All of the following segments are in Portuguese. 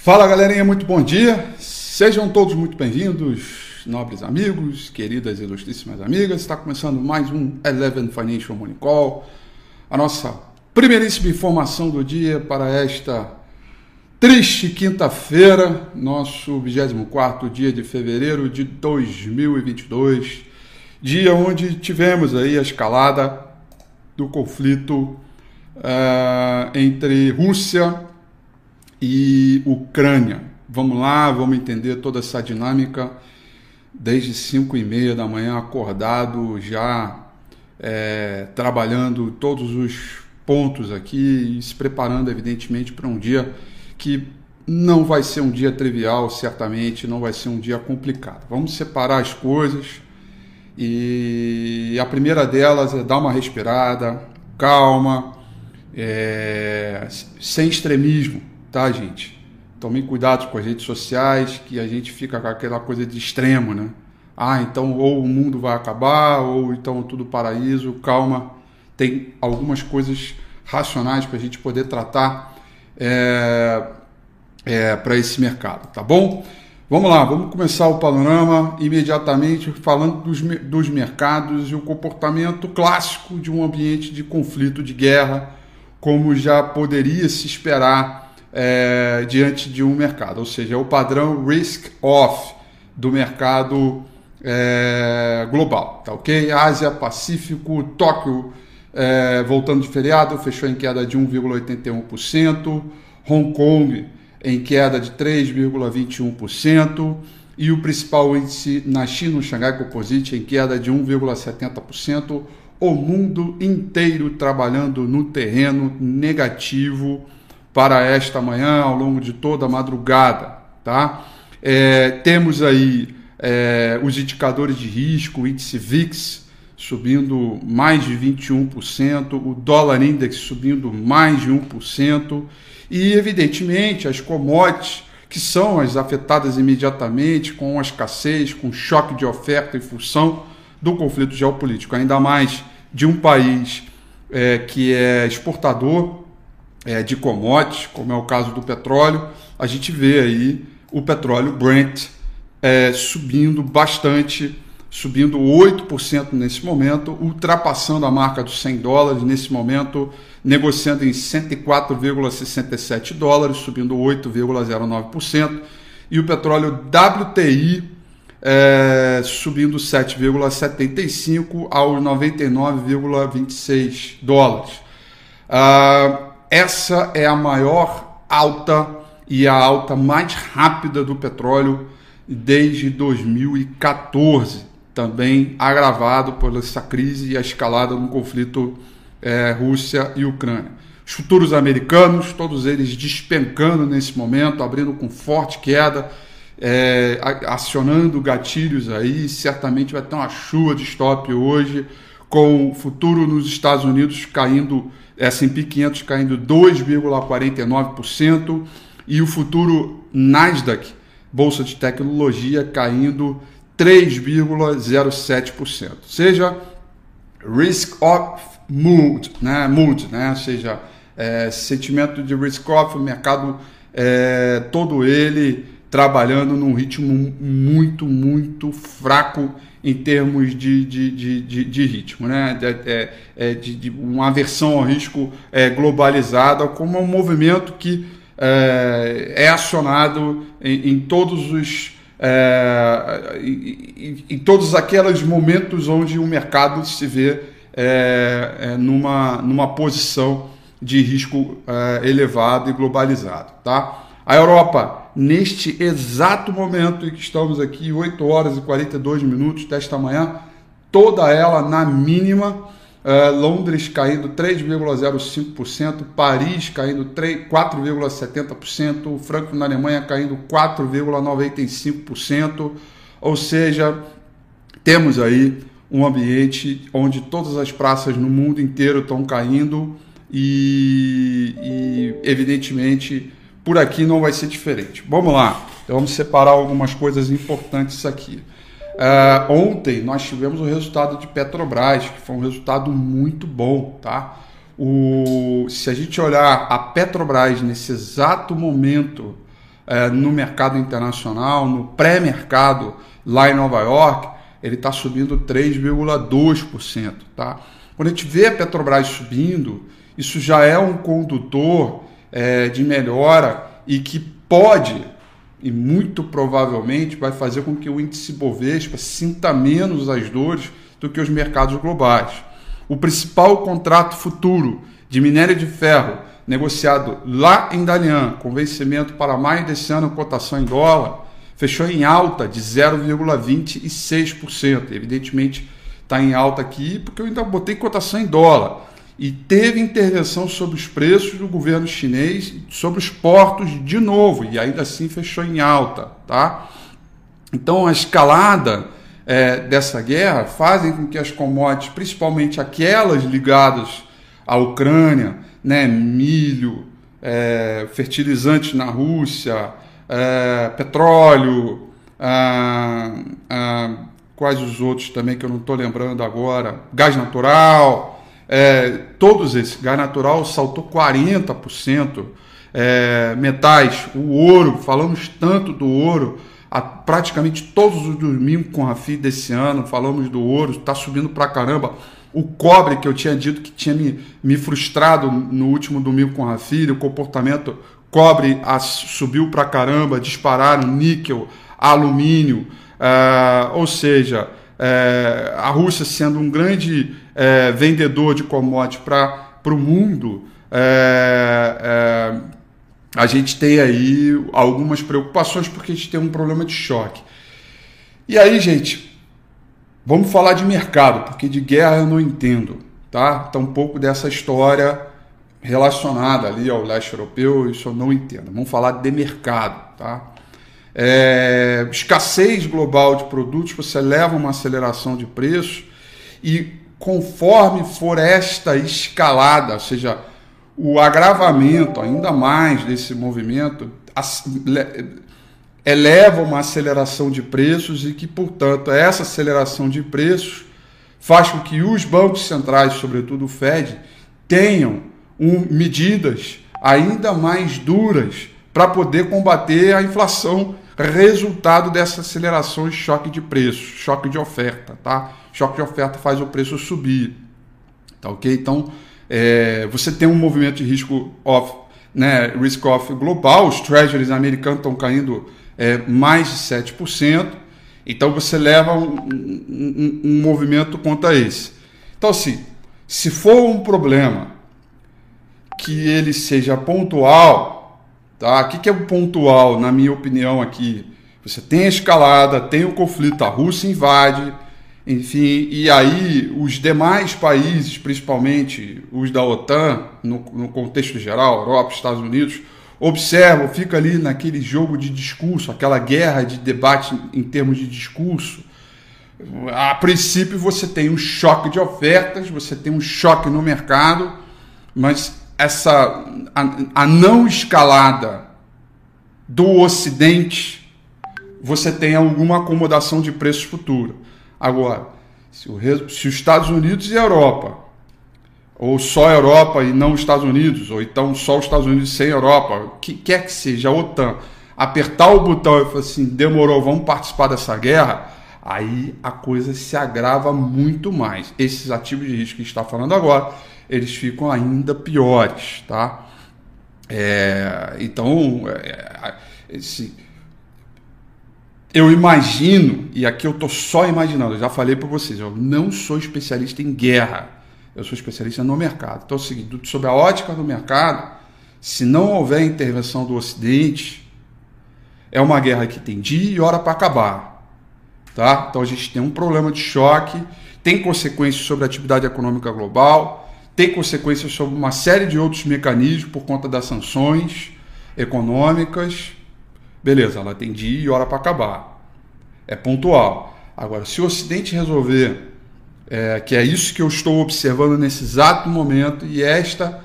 Fala galerinha, muito bom dia, sejam todos muito bem-vindos, nobres amigos, queridas e ilustríssimas amigas. Está começando mais um Eleven Financial Morning Call, a nossa primeiríssima informação do dia para esta triste quinta-feira, nosso 24º dia de fevereiro de 2022, dia onde tivemos aí a escalada do conflito entre Rússia e Ucrânia. Vamos lá, vamos entender toda essa dinâmica desde 5h30 da manhã, acordado, já trabalhando todos os pontos aqui e se preparando, evidentemente, para um dia que não vai ser um dia trivial, certamente, não vai ser um dia complicado. Vamos separar as coisas e a primeira delas é dar uma respirada, calma, sem extremismo. Tá, gente? Tomem cuidado com as redes sociais, que a gente fica com aquela coisa de extremo, né? Então ou o mundo vai acabar, ou então tudo paraíso. Calma, tem algumas coisas racionais para a gente poder tratar para esse mercado, tá bom? Vamos lá, vamos começar o panorama imediatamente falando dos mercados e o comportamento clássico de um ambiente de conflito, de guerra, como já poderia se esperar diante de um mercado, ou seja, é o padrão risk-off do mercado global, tá ok? Ásia, Pacífico, Tóquio voltando de feriado, fechou em queda de 1,81%, Hong Kong em queda de 3,21% e o principal índice na China, o Shanghai Composite, em queda de 1,70%, o mundo inteiro trabalhando no terreno negativo para esta manhã, ao longo de toda a madrugada, tá? Temos aí os indicadores de risco, o índice VIX subindo mais de 21%, o dólar index subindo mais de 1%, e evidentemente as commodities, que são as afetadas imediatamente com a escassez, com choque de oferta em função do conflito geopolítico, ainda mais de um país que é exportador de commodities, como é o caso do petróleo. A gente vê aí o petróleo Brent subindo bastante, subindo 8% nesse momento, ultrapassando a marca dos $100 nesse momento, negociando em $104,67, subindo 8,09%, e o petróleo WTI subindo 7,75 aos $99,26. Essa é a maior alta e a alta mais rápida do petróleo desde 2014, também agravado por essa crise e a escalada no conflito Rússia e Ucrânia. Os futuros americanos, todos eles despencando nesse momento, abrindo com forte queda, acionando gatilhos aí, certamente vai ter uma chuva de stop hoje, com o futuro nos Estados Unidos caindo, S&P 500 caindo 2,49% e o futuro Nasdaq, Bolsa de Tecnologia, caindo 3,07%. Ou seja, risk-off mood, né? Ou seja, sentimento de risk-off, o mercado todo ele trabalhando num ritmo muito, muito fraco em termos de ritmo, né? De uma aversão ao risco globalizada, como um movimento que é acionado em todos os em todos aqueles momentos onde o mercado se vê numa posição de risco elevado e globalizado, tá? A Europa, neste exato momento em que estamos aqui, 8 horas e 42 minutos desta manhã, toda ela na mínima, Londres caindo 3,05%, Paris caindo 4,70%, Frankfurt na Alemanha caindo 4,95%, ou seja, temos aí um ambiente onde todas as praças no mundo inteiro estão caindo e evidentemente por aqui não vai ser diferente. Vamos lá, então vamos separar algumas coisas importantes aqui. Ontem nós tivemos o resultado de Petrobras, que foi um resultado muito bom, tá? Se a gente olhar a Petrobras nesse exato momento, no mercado internacional, no pré-mercado lá em Nova York, ele está subindo 3,2%. Tá? Quando a gente vê a Petrobras subindo, isso já é um condutor de melhora e que pode, e muito provavelmente, vai fazer com que o índice Bovespa sinta menos as dores do que os mercados globais. O principal contrato futuro de minério de ferro negociado lá em Dalian, com vencimento para maio desse ano, cotação em dólar, fechou em alta de 0,26%. Evidentemente está em alta aqui porque eu ainda botei cotação em dólar. E teve intervenção sobre os preços do governo chinês, sobre os portos de novo, e ainda assim fechou em alta. Tá? Então a escalada dessa guerra fazem com que as commodities, principalmente aquelas ligadas à Ucrânia, né, milho, fertilizantes na Rússia, petróleo, quais os outros também que eu não estou lembrando agora, gás natural, todos esses, gás natural saltou 40%, metais, o ouro, falamos tanto do ouro, praticamente todos os domingos com a FI desse ano, falamos do ouro, está subindo pra caramba. O cobre, que eu tinha dito que tinha me frustrado no último domingo com a FI, o comportamento cobre subiu pra caramba, dispararam níquel, alumínio, ou seja, a Rússia sendo um grande vendedor de commodities para o mundo, a gente tem aí algumas preocupações porque a gente tem um problema de choque. E aí, gente, vamos falar de mercado, porque de guerra eu não entendo, tá? Então, um pouco dessa história relacionada ali ao leste europeu, isso eu não entendo. Vamos falar de mercado, tá? Escassez global de produtos, você leva uma aceleração de preços e conforme for esta escalada, ou seja, o agravamento ainda mais desse movimento eleva uma aceleração de preços e que, portanto, essa aceleração de preços faz com que os bancos centrais, sobretudo o Fed, tenham medidas ainda mais duras para poder combater a inflação, resultado dessa aceleração e choque de preços, choque de oferta, tá? Choque de oferta faz o preço subir, tá ok? Então, você tem um movimento de risco off, né, risk off global, os treasuries americanos estão caindo mais de 7%, então você leva um movimento contra esse. Então, assim, se for um problema que ele seja pontual, tá? O que é o pontual, na minha opinião aqui? Você tem a escalada, tem o conflito, a Rússia invade, enfim, e aí os demais países, principalmente os da OTAN, no contexto geral, Europa, Estados Unidos, observam, fica ali naquele jogo de discurso, aquela guerra de debate em termos de discurso. A princípio você tem um choque de ofertas, você tem um choque no mercado, mas a não escalada do Ocidente, você tem alguma acomodação de preços futuros. Agora, se os Estados Unidos e a Europa, ou só a Europa e não os Estados Unidos, ou então só os Estados Unidos sem a Europa, o que quer que seja, a OTAN, apertar o botão e falar assim, demorou, vamos participar dessa guerra, aí a coisa se agrava muito mais. Esses ativos de risco que a gente está falando agora, eles ficam ainda piores, tá? Então, eu imagino, e aqui eu estou só imaginando, eu já falei para vocês, eu não sou especialista em guerra, eu sou especialista no mercado. Então é o seguinte, sobre a ótica do mercado, se não houver intervenção do Ocidente, é uma guerra que tem dia e hora para acabar. Tá? Então a gente tem um problema de choque, tem consequências sobre a atividade econômica global, tem consequências sobre uma série de outros mecanismos por conta das sanções econômicas. Beleza, ela tem dia e hora para acabar. É pontual. Agora, se o Ocidente resolver, que é isso que eu estou observando nesse exato momento, e esta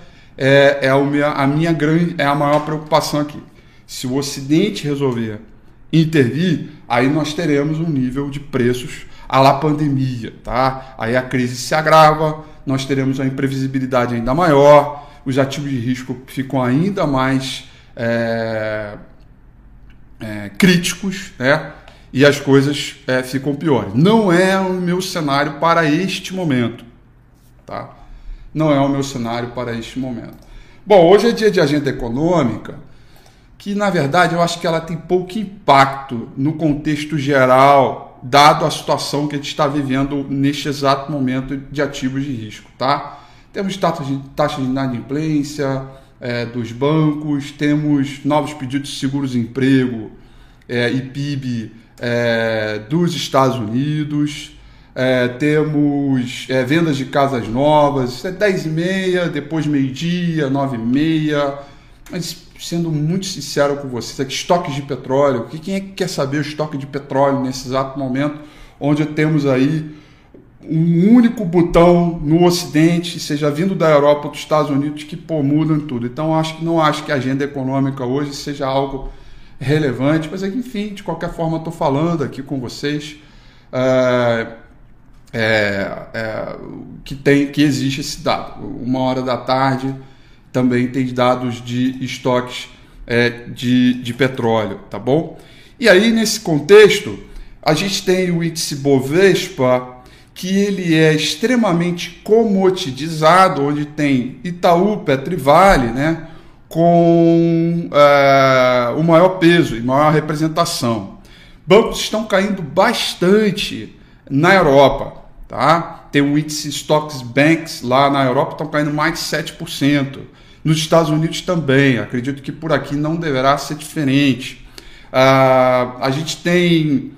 a maior preocupação aqui. Se o Ocidente resolver intervir, aí nós teremos um nível de preços à la pandemia, tá? Aí a crise se agrava, nós teremos uma imprevisibilidade ainda maior, os ativos de risco ficam ainda mais críticos, né? E as coisas ficam piores. Não é o meu cenário para este momento, tá? Não é o meu cenário para este momento. Bom, hoje é dia de agenda econômica, que na verdade eu acho que ela tem pouco impacto no contexto geral, dado a situação que a gente está vivendo neste exato momento de ativos de risco, tá? Temos taxa de inadimplência dos bancos, temos novos pedidos de seguros-emprego e PIB dos Estados Unidos, temos vendas de casas novas, 10h30, depois meio-dia, 9h30, mas sendo muito sincero com vocês, aqui estoques de petróleo, quem é que quer saber o estoque de petróleo nesse exato momento, onde temos aí um único botão no Ocidente, seja vindo da Europa ou dos Estados Unidos, que mudam tudo. Então não acho que a agenda econômica hoje seja algo relevante, mas enfim, de qualquer forma estou falando aqui com vocês que existe esse dado. 1h também tem dados de estoques de petróleo, tá bom? E aí, nesse contexto, a gente tem o índice Bovespa, que ele é extremamente comoditizado, onde tem Itaú, Petro e Vale, né, com o maior peso e maior representação. Bancos estão caindo bastante na Europa, tá? Tem o índice Stocks Banks lá na Europa, estão caindo mais de 7%. Nos Estados Unidos também, acredito que por aqui não deverá ser diferente. A gente tem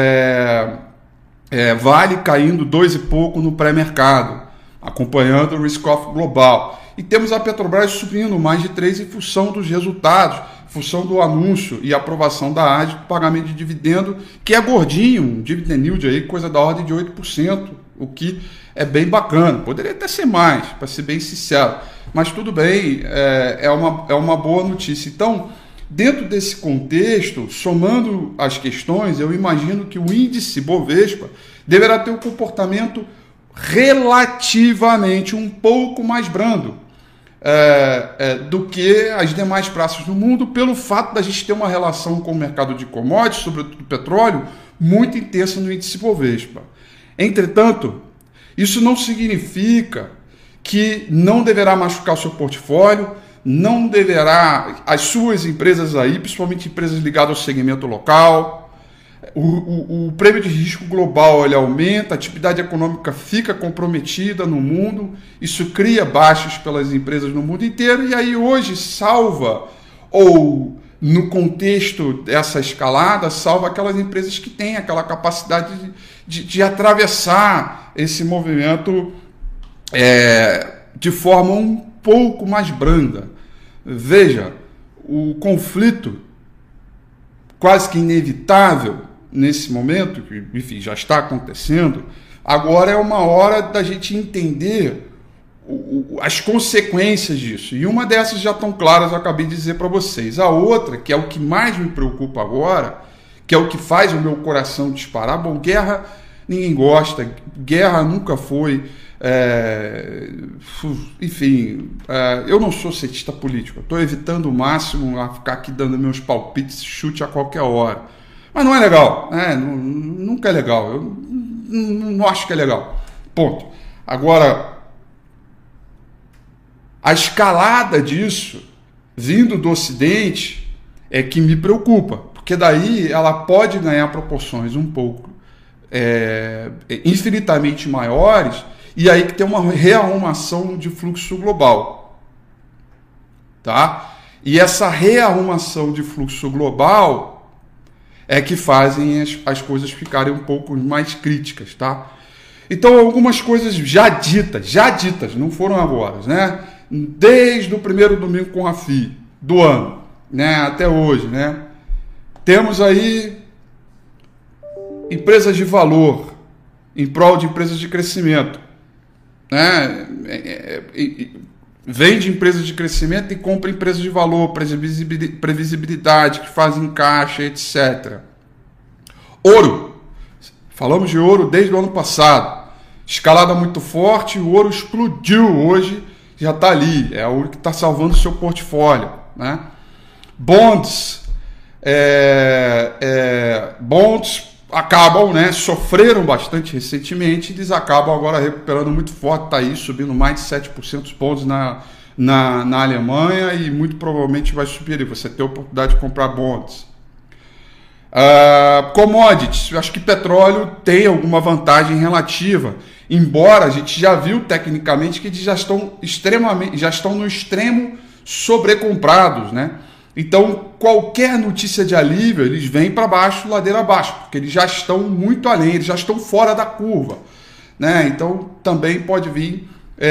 Vale caindo 2 e pouco no pré-mercado, acompanhando o risk-off global. E temos a Petrobras subindo mais de 3 em função dos resultados, em função do anúncio e aprovação da AD do pagamento de dividendo, que é gordinho, um dividend yield aí, coisa da ordem de 8%, o que é bem bacana. Poderia até ser mais, para ser bem sincero, mas tudo bem, é uma boa notícia. Então, dentro desse contexto, somando as questões, eu imagino que o índice Bovespa deverá ter um comportamento relativamente um pouco mais brando do que as demais praças do mundo, pelo fato da gente ter uma relação com o mercado de commodities, sobretudo petróleo, muito intensa no índice Bovespa. Entretanto, isso não significa que não deverá machucar o seu portfólio, não deverá, as suas empresas aí, principalmente empresas ligadas ao segmento local, o prêmio de risco global ele aumenta, a atividade econômica fica comprometida no mundo, isso cria baixas pelas empresas no mundo inteiro, e aí hoje salva, ou no contexto dessa escalada, salva aquelas empresas que têm aquela capacidade de atravessar esse movimento de forma um pouco mais branda. Veja, o conflito quase que inevitável nesse momento, que enfim, já está acontecendo, agora é uma hora da gente entender as consequências disso. E uma dessas já estão claras, eu acabei de dizer para vocês. A outra, que é o que mais me preocupa agora, que é o que faz o meu coração disparar, bom, guerra ninguém gosta, guerra nunca foi... eu não sou cientista político, estou evitando o máximo a ficar aqui dando meus palpites, chute a qualquer hora, mas não é legal, nunca é legal, eu não acho que é legal, ponto. Agora, a escalada disso vindo do Ocidente é que me preocupa, porque daí ela pode ganhar proporções um pouco infinitamente maiores, e aí que tem uma rearrumação de fluxo global, tá? E essa rearrumação de fluxo global é que fazem as coisas ficarem um pouco mais críticas, tá? Então, algumas coisas já ditas, não foram agora, né? Desde o primeiro domingo com a FI do ano, né, até hoje, né? Temos aí empresas de valor em prol de empresas de crescimento, né? Vende empresas de crescimento e compra empresas de valor, previsibilidade, que fazem caixa, etc. Ouro. Falamos de ouro desde o ano passado. Escalada muito forte, o ouro explodiu hoje, já está ali. É o ouro que está salvando o seu portfólio, né? Bonds. bonds acabam, né, sofreram bastante recentemente, eles acabam agora recuperando muito forte, está aí subindo mais de 7% pontos na Alemanha e muito provavelmente vai subir, você tem a oportunidade de comprar bonds. Commodities, eu acho que petróleo tem alguma vantagem relativa, embora a gente já viu tecnicamente que eles já estão no extremo sobrecomprados, né? Então, qualquer notícia de alívio, eles vêm para baixo, ladeira abaixo, porque eles já estão muito além, eles já estão fora da curva, né? Então, também pode vir...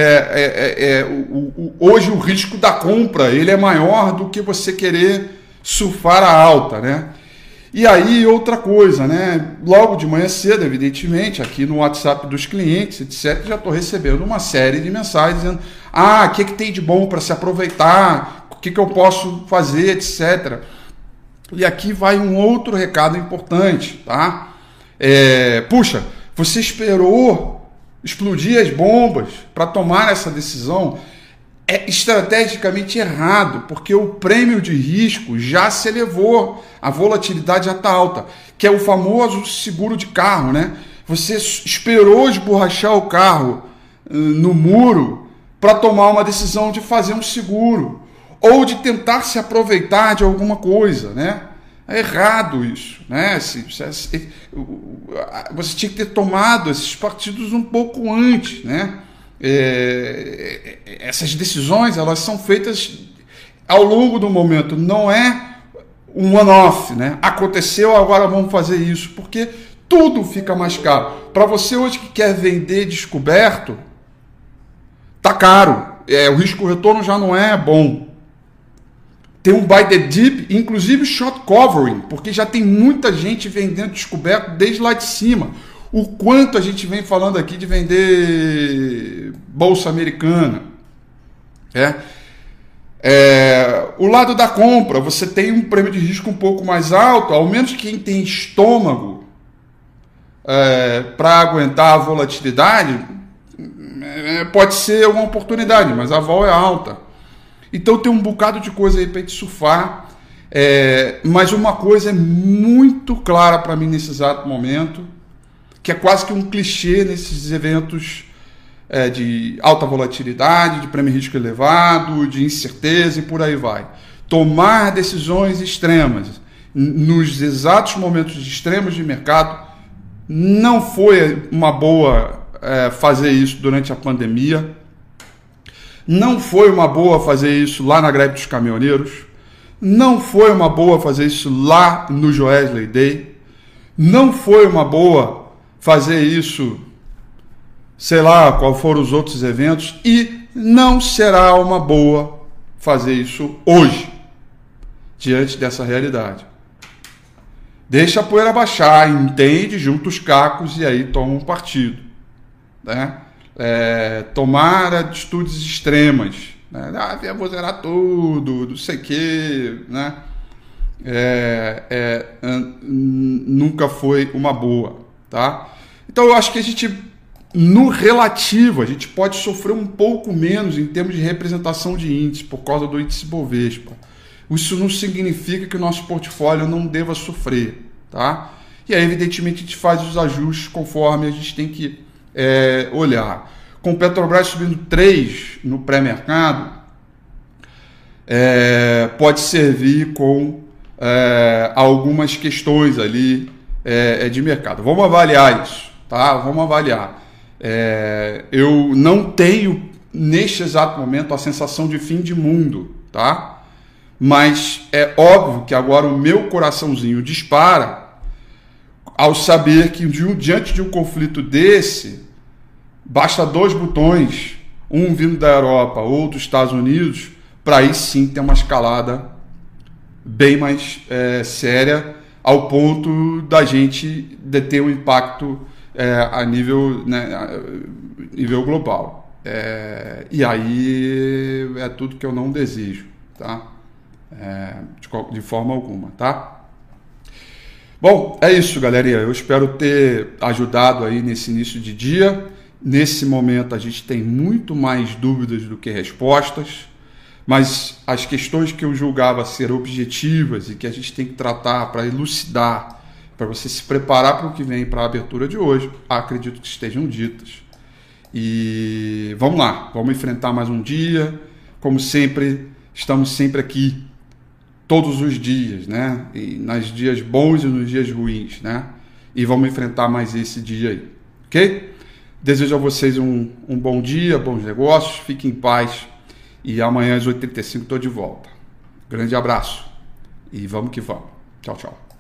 hoje o risco da compra ele é maior do que você querer surfar a alta, né? E aí, outra coisa, né? Logo de manhã cedo, evidentemente, aqui no WhatsApp dos clientes, etc., já estou recebendo uma série de mensagens dizendo: o que tem de bom para se aproveitar, o que eu posso fazer, etc. E aqui vai um outro recado importante, tá? Puxa, você esperou explodir as bombas para tomar essa decisão? É estrategicamente errado, porque o prêmio de risco já se elevou, a volatilidade já está alta, que é o famoso seguro de carro, né? Você esperou esborrachar o carro no muro para tomar uma decisão de fazer um seguro, ou de tentar se aproveitar de alguma coisa, né? É errado isso, né? Você tinha que ter tomado esses partidos um pouco antes, né? Essas decisões, elas são feitas ao longo do momento, não é um one-off, né? Aconteceu, agora vamos fazer isso, porque tudo fica mais caro. Para você hoje que quer vender descoberto, tá caro, o risco-retorno já não é bom. Tem um buy the dip, inclusive short covering, porque já tem muita gente vendendo descoberto desde lá de cima. O quanto a gente vem falando aqui de vender bolsa americana. O lado da compra, você tem um prêmio de risco um pouco mais alto, ao menos quem tem estômago para aguentar a volatilidade, pode ser uma oportunidade, mas a vol é alta. Então tem um bocado de coisa aí para gente surfar, mas uma coisa é muito clara para mim nesse exato momento, que é quase que um clichê nesses eventos de alta volatilidade, de prêmio de risco elevado, de incerteza e por aí vai. Tomar decisões extremas nos exatos momentos extremos de mercado não foi uma boa fazer isso durante a pandemia, não foi uma boa fazer isso lá na greve dos caminhoneiros, não foi uma boa fazer isso lá no Joesley Day, não foi uma boa fazer isso, sei lá, qual foram os outros eventos, e não será uma boa fazer isso hoje, diante dessa realidade. Deixa a poeira baixar, entende, junta os cacos e aí toma um partido, né? Tomar atitudes extremas, né? Vou zerar tudo, não sei o quê, né? Nunca foi uma boa, tá? Então eu acho que a gente, no relativo, a gente pode sofrer um pouco menos em termos de representação de índice por causa do índice Bovespa. Isso não significa que o nosso portfólio não deva sofrer, tá? E aí, evidentemente, a gente faz os ajustes conforme a gente tem que olhar. Com o Petrobras subindo 3 no pré-mercado, pode servir com algumas questões ali de mercado. Vamos avaliar isso. Tá? Vamos avaliar. Eu não tenho, neste exato momento, a sensação de fim de mundo, tá? Mas é óbvio que agora o meu coraçãozinho dispara ao saber que diante de um conflito desse, basta 2 botões, um vindo da Europa ou dos Estados Unidos, para aí sim ter uma escalada bem mais séria, ao ponto da gente ter um impacto a nível, né, nível global. E aí é tudo que eu não desejo, tá? De forma alguma, tá? Bom, é isso, galerinha. Eu espero ter ajudado aí nesse início de dia. Nesse momento a gente tem muito mais dúvidas do que respostas. Mas as questões que eu julgava ser objetivas e que a gente tem que tratar para elucidar, para você se preparar para o que vem, para a abertura de hoje, acredito que estejam ditas. E vamos lá, vamos enfrentar mais um dia. Como sempre, estamos sempre aqui, todos os dias, né? E nos dias bons e nos dias ruins, né? E vamos enfrentar mais esse dia aí, ok? Desejo a vocês um bom dia, bons negócios, fiquem em paz. E amanhã às 8h35 estou de volta. Grande abraço e vamos que vamos. Tchau, tchau.